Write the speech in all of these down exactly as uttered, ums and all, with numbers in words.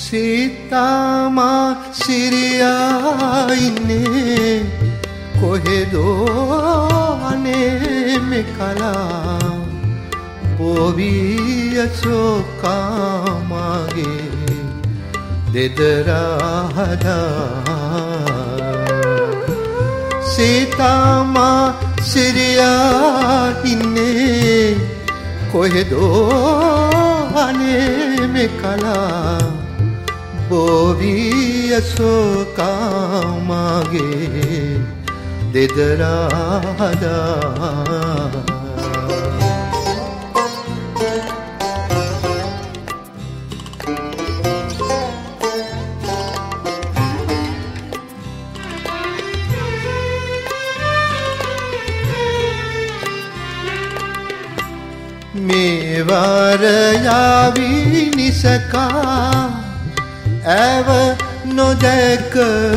සීතාමා සිරියා ඉන්නේ කොහෙදෝ අනේ මෙකලා බොවිය සෝකාමාගේ දෙදරා හදා සීතාමා සිරියා ඉන්නේ කොහෙදෝ අනේ මෙකලා බොවිය සෝකාමාගේ දෙදරා හදා මේ වාර යාවි නිසකා ඇව නොදැක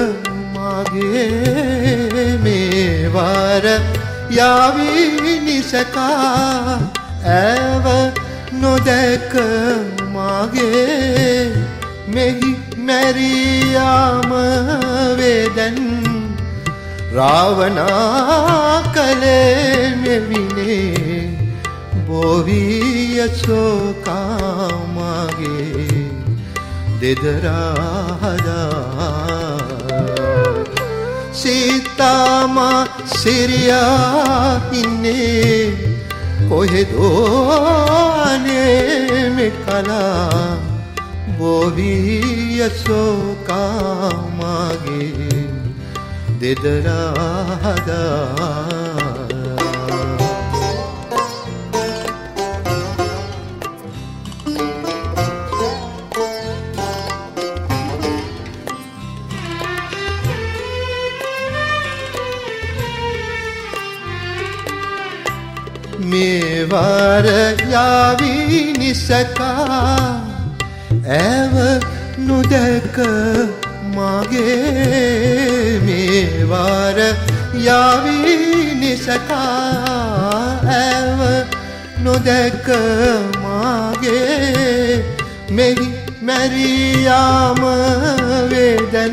මගේ මේ වාර යාවි නිසකා ඇව නොදැක මගේ මෙහි මැරියාම වේදන් රාවණා කලේ මෙවිනේ බොවිය සෝකාමාගේ දෙදරා හදා සීතාමා සිරියා ඉන්නේ කොහෙදෝ අනේ මෙකලා බොවිය සෝකාමාගේ දෙදරා හදා මේ වාර යාවි නිසකා ඇව නොදැක මගේ මේ වාර යාවි නිසකා ඇව නොදැක මගේ මෙහි මැරියාම වේදන්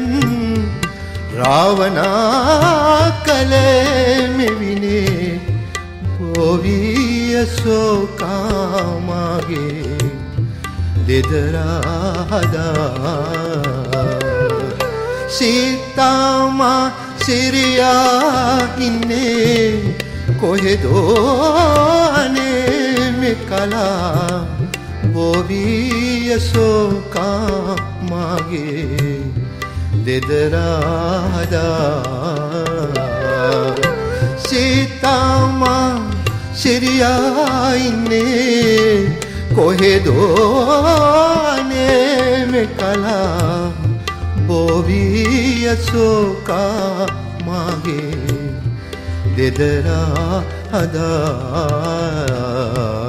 රාවණා කලේ මෙවිනේ බොවිය සෝකාමාගේ දෙදරා හදා සීතාමා සිරියා ඉන්නේ කොහෙදෝ අනේ මෙකලා බොවිය සෝකාමාගේ දෙදරා හදා සීතාමා සිරියා ඉන්නේ කොහෙදෝ අනේ මෙකලා බොවිය සෝකාමාගේ දෙදරා හදා